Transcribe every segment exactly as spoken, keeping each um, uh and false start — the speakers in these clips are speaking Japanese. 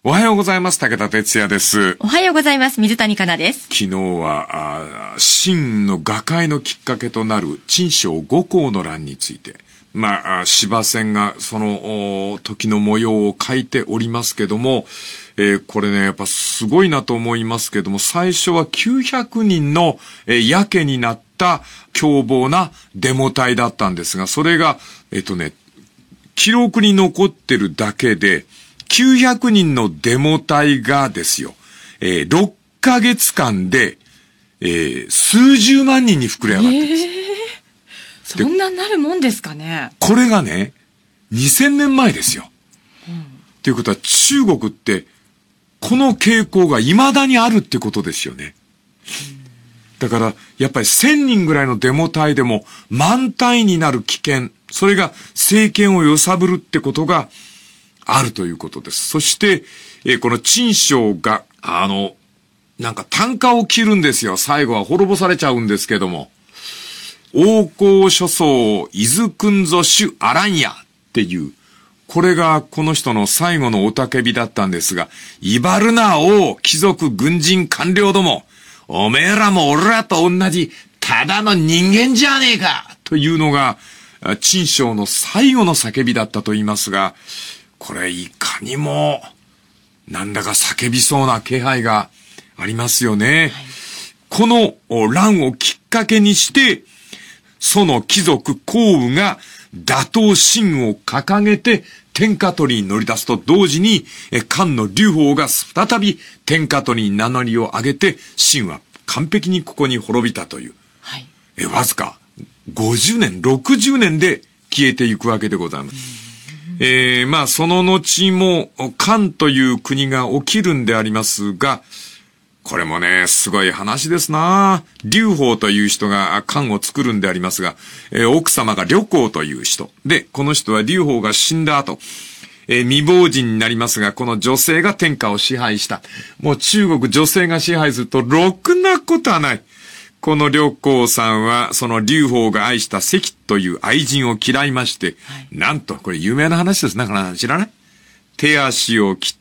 おはようございます。武田哲也です。 おはようございます。水谷香奈です。 昨日は、秦の瓦解のきっかけとなる陳章五行の乱について、まあ、司馬遷がその時の模様を書いておりますけども、えー、これね、やっぱすごいなと思いますけども、最初はきゅうひゃくにんの、えー、やけになった凶暴なデモ隊だったんですが、それが、えっとね、記録に残ってるだけで、きゅうひゃくにんのデモ隊がですよ、えー、ろっかげつかんで、えー、数十万人に膨れ上がってるんです。 えー、そんなになるもんですかね。 これがね、にせんねんまえですよ。うん、っていうことは中国って、この傾向が未だにあるってことですよね。だから、やっぱりせんにんぐらいのデモ隊でも万単位になる危険、それが政権を揺さぶるってことがあるということです。そして、えー、この陳章が、あの、なんか単価を切るんですよ。最後は滅ぼされちゃうんですけども。王侯諸相、伊豆くんぞ主あらんやっていう、これがこの人の最後の雄たけびだったんですが、威張るな王、貴族、軍人、官僚ども。おめえらも俺らと同じ、ただの人間じゃねえかというのが、陳章の最後の叫びだったと言いますが、これいかにも、なんだか叫びそうな気配がありますよね。はい、この乱をきっかけにして、その貴族項羽が打倒秦を掲げて天下取りに乗り出すと同時に、漢の劉邦が再び天下取りに名乗りを上げて、秦は完璧にここに滅びたという。はい、えわずかごじゅうねん、ろくじゅうねんで消えていくわけでございます。えー、まあその後も漢という国が起きるんでありますが、これもね、すごい話ですな。劉邦という人が漢を作るんでありますが、えー、奥様が呂公という人。で、この人は劉邦が死んだ後、えー、未亡人になりますが、この女性が天下を支配した。もう中国女性が支配するとろくなことはない。この呂公さんは、その劉邦が愛した関という愛人を嫌いまして、はい、なんと、これ有名な話です。だから知らない？手足を切って、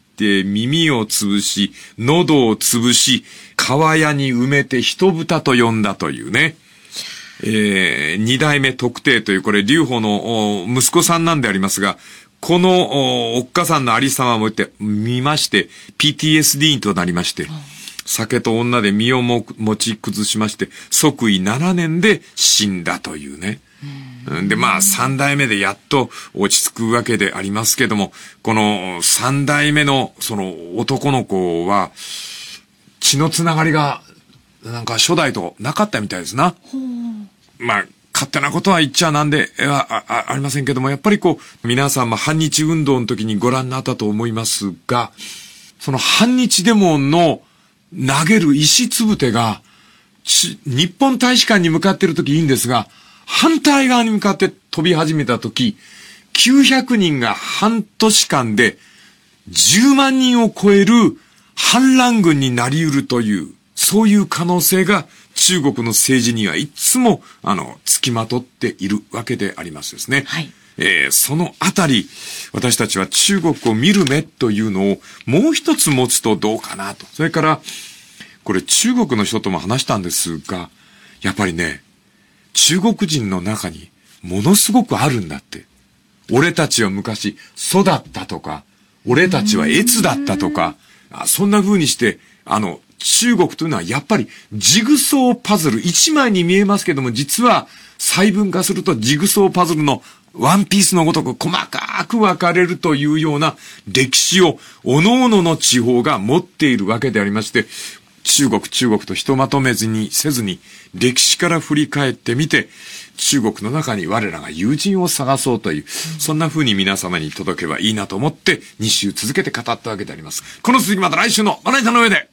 耳を潰し、喉を潰し、川屋に埋めて人豚と呼んだというね。えー、二代目徳帝という、これ劉邦の息子さんなんでありますが、このおっかさんのありさまを見まして、ピーティーエスディー となりまして、うん、酒と女で身をも持ち崩しまして、即位ななねんで死んだというね。うんで、まあ、三代目でやっと落ち着くわけでありますけども、この三代目のその男の子は、血のつながりが、なんか初代となかったみたいですな。まあ、勝手なことは言っちゃなんでは あ, あ, ありませんけども、やっぱりこう、皆さんも反日運動の時にご覧になったと思いますが、その反日デモの投げる石つぶてが、日本大使館に向かっているときいいんですが、反対側に向かって飛び始めたとき、きゅうひゃくにんが半年間でじゅうまんにんを超える反乱軍になり得るという、そういう可能性が中国の政治にはいつも、あの、付きまとっているわけでありますですね。はい。えー、そのあたり、私たちは中国を見る目というのをもう一つ持つとどうかなと。それから、これ中国の人とも話したんですが、やっぱりね、中国人の中にものすごくあるんだって。俺たちは昔育ったとか、俺たちは越だったとか、そんな風にして、あの、中国というのはやっぱりジグソーパズル、一枚に見えますけども、実は細分化するとジグソーパズルのワンピースのごとく細かく分かれるというような歴史を各々の地方が持っているわけでありまして、中国中国とひとまとめずにせずに歴史から振り返ってみて、中国の中に我らが友人を探そうという、そんな風に皆様に届けばいいなと思ってに週続けて語ったわけであります。この続きまた来週のまな板の上で。